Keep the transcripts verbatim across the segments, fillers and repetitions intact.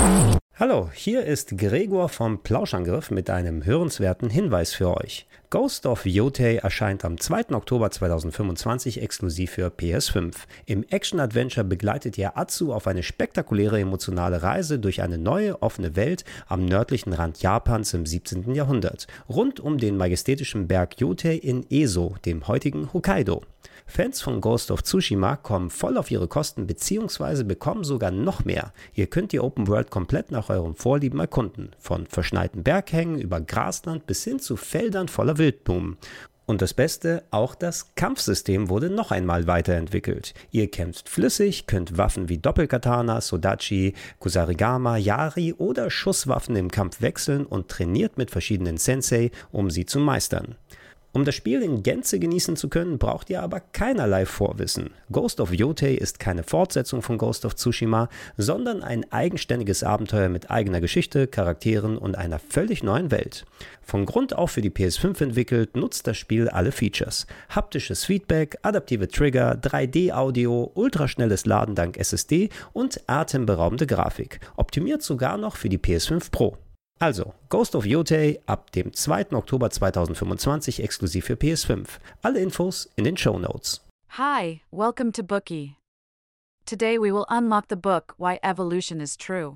Hallo, hier ist Gregor vom Plauschangriff mit einem hörenswerten Hinweis für euch. Ghost of Yotei erscheint am zweiten Oktober zweitausendfünfundzwanzig exklusiv für P S fünf. Im Action-Adventure begleitet ihr Atsu auf eine spektakuläre emotionale Reise durch eine neue, offene Welt am nördlichen Rand Japans im siebzehnten Jahrhundert, rund um den majestätischen Berg Yotei in Eso, dem heutigen Hokkaido. Fans von Ghost of Tsushima kommen voll auf ihre Kosten bzw. bekommen sogar noch mehr. Ihr könnt die Open World komplett nach euren Vorlieben erkunden, von verschneiten Berghängen über Grasland bis hin zu Feldern voller Wildblumen. Und das Beste, auch das Kampfsystem wurde noch einmal weiterentwickelt. Ihr kämpft flüssig, könnt Waffen wie Doppelkatana, Sodachi, Kusarigama, Yari oder Schusswaffen im Kampf wechseln und trainiert mit verschiedenen Sensei, um sie zu meistern. Um das Spiel in Gänze genießen zu können, braucht ihr aber keinerlei Vorwissen. Ghost of Yotei ist keine Fortsetzung von Ghost of Tsushima, sondern ein eigenständiges Abenteuer mit eigener Geschichte, Charakteren und einer völlig neuen Welt. Von Grund auf für die P S fünf entwickelt, nutzt das Spiel alle Features. Haptisches Feedback, adaptive Trigger, drei D Audio, ultraschnelles Laden dank S S D und atemberaubende Grafik. Optimiert sogar noch für die P S fünf Pro. Also, Ghost of Yotei ab dem zweiten Oktober zweitausendfünfundzwanzig exklusiv für P S fünf. Alle Infos in den Shownotes. Hi, welcome to Bookie. Today we will unlock the book Why Evolution is True.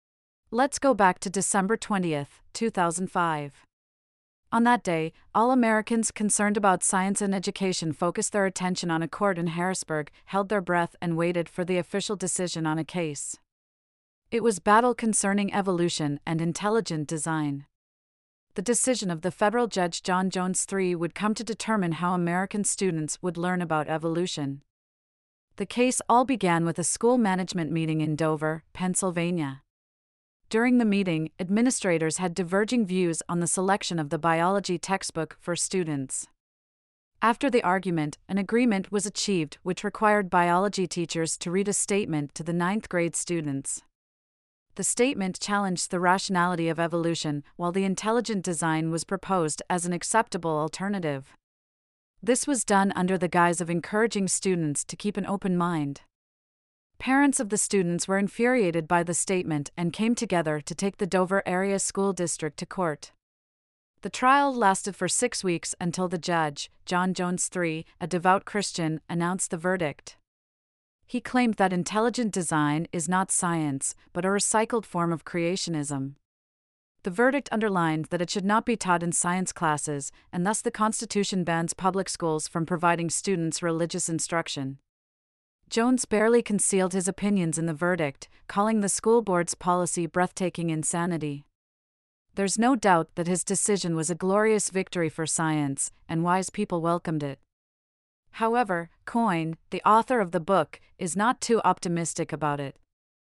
Let's go back to December twentieth, two thousand five. On that day, all Americans concerned about science and education focused their attention on a court in Harrisburg, held their breath and waited for the official decision on a case. It was battle concerning evolution and intelligent design. The decision of the federal judge John Jones the third would come to determine how American students would learn about evolution. The case all began with a school management meeting in Dover, Pennsylvania. During the meeting, administrators had diverging views on the selection of the biology textbook for students. After the argument, an agreement was achieved which required biology teachers to read a statement to the ninth grade students. The statement challenged the rationality of evolution, while the intelligent design was proposed as an acceptable alternative. This was done under the guise of encouraging students to keep an open mind. Parents of the students were infuriated by the statement and came together to take the Dover Area School District to court. The trial lasted for six weeks until the judge, John Jones the third, a devout Christian, announced the verdict. He claimed that intelligent design is not science, but a recycled form of creationism. The verdict underlined that it should not be taught in science classes, and thus the Constitution bans public schools from providing students religious instruction. Jones barely concealed his opinions in the verdict, calling the school board's policy breathtaking insanity. There's no doubt that his decision was a glorious victory for science, and wise people welcomed it. However, Coyne, the author of the book, is not too optimistic about it.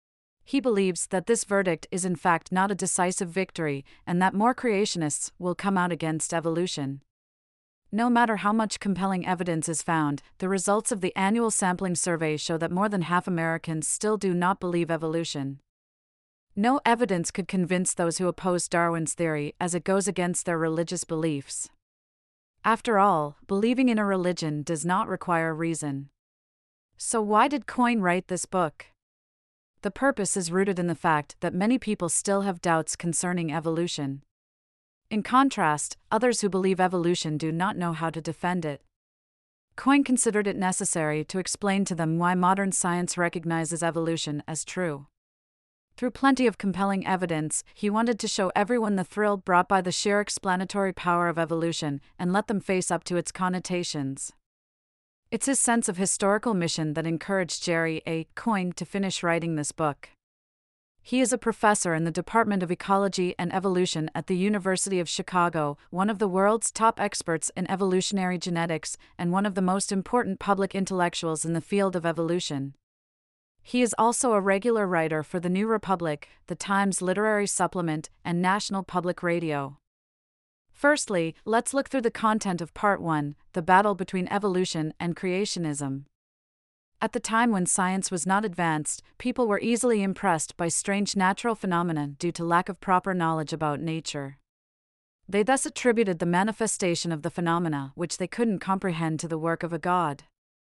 He believes that this verdict is in fact not a decisive victory and that more creationists will come out against evolution. No matter how much compelling evidence is found, the results of the annual sampling survey show that more than half Americans still do not believe evolution. No evidence could convince those who oppose Darwin's theory, as it goes against their religious beliefs. After all, believing in a religion does not require reason. So why did Coyne write this book? The purpose is rooted in the fact that many people still have doubts concerning evolution. In contrast, others who believe evolution do not know how to defend it. Coyne considered it necessary to explain to them why modern science recognizes evolution as true. Through plenty of compelling evidence, he wanted to show everyone the thrill brought by the sheer explanatory power of evolution and let them face up to its connotations. It's his sense of historical mission that encouraged Jerry A. Coyne to finish writing this book. He is a professor in the Department of Ecology and Evolution at the University of Chicago, one of the world's top experts in evolutionary genetics, and one of the most important public intellectuals in the field of evolution. He is also a regular writer for The New Republic, The Times Literary Supplement, and National Public Radio. Firstly, let's look through the content of Part one, The Battle Between Evolution and Creationism. At the time when science was not advanced, people were easily impressed by strange natural phenomena due to lack of proper knowledge about nature. They thus attributed the manifestation of the phenomena which they couldn't comprehend to the work of a god.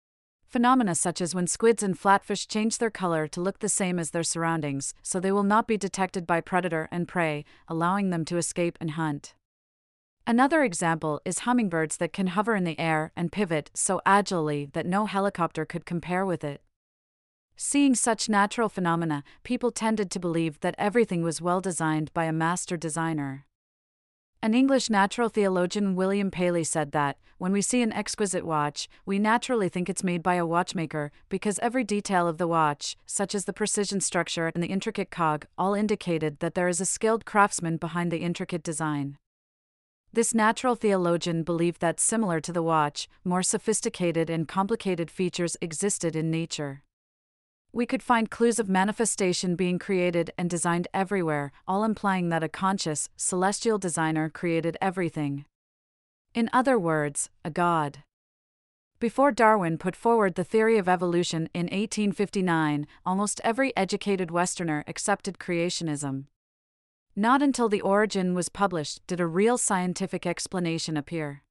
Phenomena such as when squids and flatfish change their color to look the same as their surroundings, so they will not be detected by predator and prey, allowing them to escape and hunt. Another example is hummingbirds that can hover in the air and pivot so agilely that no helicopter could compare with it. Seeing such natural phenomena, people tended to believe that everything was well designed by a master designer. An English natural theologian, William Paley, said that, when we see an exquisite watch, we naturally think it's made by a watchmaker, because every detail of the watch, such as the precision structure and the intricate cog, all indicated that there is a skilled craftsman behind the intricate design. This natural theologian believed that, similar to the watch, more sophisticated and complicated features existed in nature. We could find clues of manifestation being created and designed everywhere, all implying that a conscious, celestial designer created everything. In other words, a god. Before Darwin put forward the theory of evolution in eighteen fifty-nine, almost every educated Westerner accepted creationism. Not until The Origin was published did a real scientific explanation appear.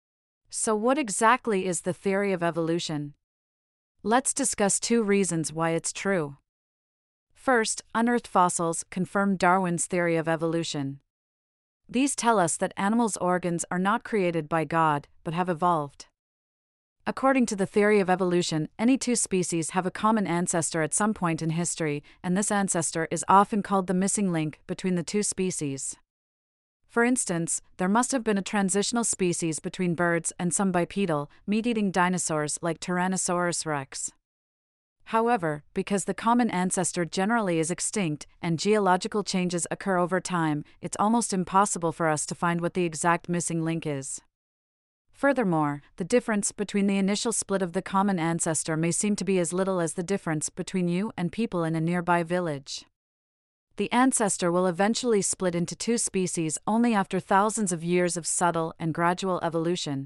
So what exactly is the theory of evolution? Let's discuss two reasons why it's true. First, unearthed fossils confirm Darwin's theory of evolution. These tell us that animals' organs are not created by God, but have evolved. According to the theory of evolution, any two species have a common ancestor at some point in history, and this ancestor is often called the missing link between the two species. For instance, there must have been a transitional species between birds and some bipedal, meat-eating dinosaurs like Tyrannosaurus rex. However, because the common ancestor generally is extinct and geological changes occur over time, it's almost impossible for us to find what the exact missing link is. Furthermore, the difference between the initial split of the common ancestor may seem to be as little as the difference between you and people in a nearby village. The ancestor will eventually split into two species only after thousands of years of subtle and gradual evolution.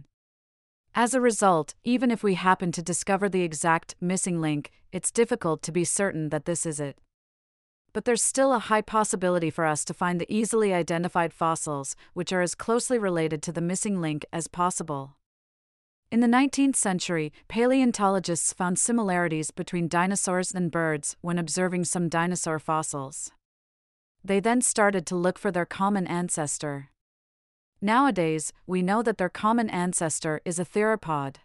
As a result, even if we happen to discover the exact missing link, it's difficult to be certain that this is it. But there's still a high possibility for us to find the easily identified fossils, which are as closely related to the missing link as possible. In the nineteenth century, paleontologists found similarities between dinosaurs and birds when observing some dinosaur fossils. They then started to look for their common ancestor. Nowadays, we know that their common ancestor is a theropod.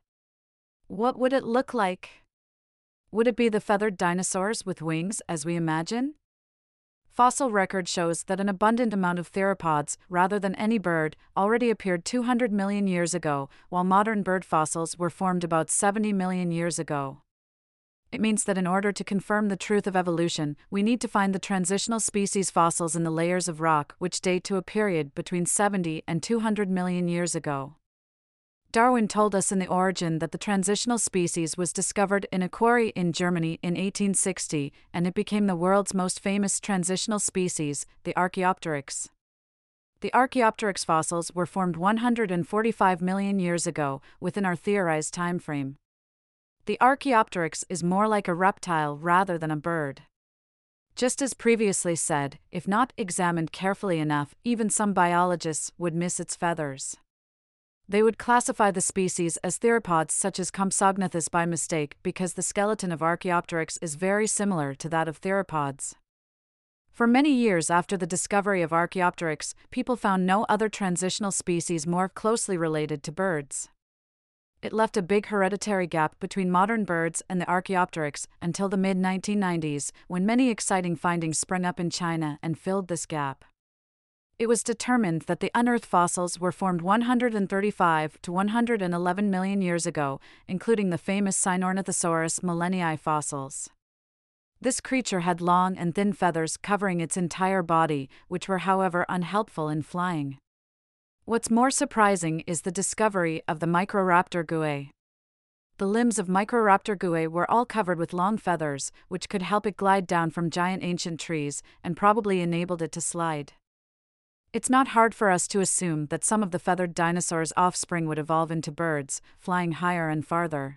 What would it look like? Would it be the feathered dinosaurs with wings as we imagine? Fossil record shows that an abundant amount of theropods, rather than any bird, already appeared two hundred million years ago, while modern bird fossils were formed about seventy million years ago. It means that in order to confirm the truth of evolution, we need to find the transitional species fossils in the layers of rock which date to a period between seventy and two hundred million years ago. Darwin told us in The Origin that the transitional species was discovered in a quarry in Germany in eighteen sixty, and it became the world's most famous transitional species, the Archaeopteryx. The Archaeopteryx fossils were formed one hundred forty-five million years ago, within our theorized time frame. The Archaeopteryx is more like a reptile rather than a bird. Just as previously said, if not examined carefully enough, even some biologists would miss its feathers. They would classify the species as theropods such as Compsognathus by mistake because the skeleton of Archaeopteryx is very similar to that of theropods. For many years after the discovery of Archaeopteryx, people found no other transitional species more closely related to birds. It left a big hereditary gap between modern birds and the Archaeopteryx until the mid nineteen nineties, when many exciting findings sprang up in China and filled this gap. It was determined that the unearthed fossils were formed one hundred thirty-five to one hundred eleven million years ago, including the famous Sinornithosaurus millenniae fossils. This creature had long and thin feathers covering its entire body, which were however unhelpful in flying. What's more surprising is the discovery of the Microraptor guay. The limbs of Microraptor guay were all covered with long feathers, which could help it glide down from giant ancient trees, and probably enabled it to slide. It's not hard for us to assume that some of the feathered dinosaurs' offspring would evolve into birds, flying higher and farther.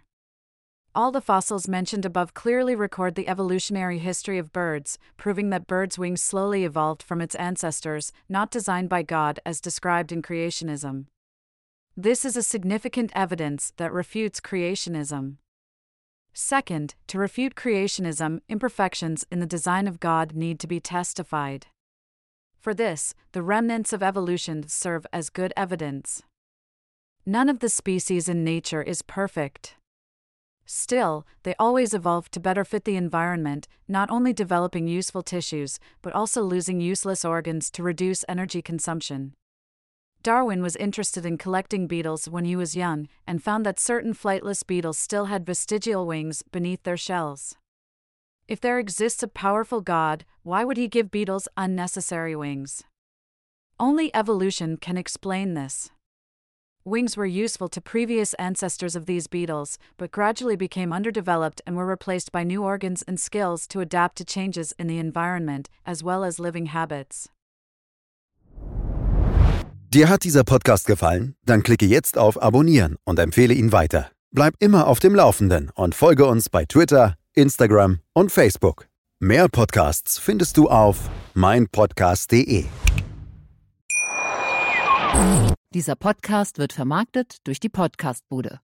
All the fossils mentioned above clearly record the evolutionary history of birds, proving that birds' wings slowly evolved from its ancestors, not designed by God as described in creationism. This is a significant evidence that refutes creationism. Second, to refute creationism, imperfections in the design of God need to be testified. For this, the remnants of evolution serve as good evidence. None of the species in nature is perfect. Still, they always evolve to better fit the environment, not only developing useful tissues, but also losing useless organs to reduce energy consumption. Darwin was interested in collecting beetles when he was young and found that certain flightless beetles still had vestigial wings beneath their shells. If there exists a powerful God, why would he give beetles unnecessary wings? Only evolution can explain this. Wings were useful to previous ancestors of these beetles, but gradually became underdeveloped and were replaced by new organs and skills to adapt to changes in the environment, as well as living habits. Dir hat dieser Podcast gefallen? Dann klicke jetzt auf Abonnieren und empfehle ihn weiter. Bleib immer auf dem Laufenden und folge uns bei Twitter, Instagram und Facebook. Mehr Podcasts findest du auf mein podcast punkt de. Dieser Podcast wird vermarktet durch die Podcastbude.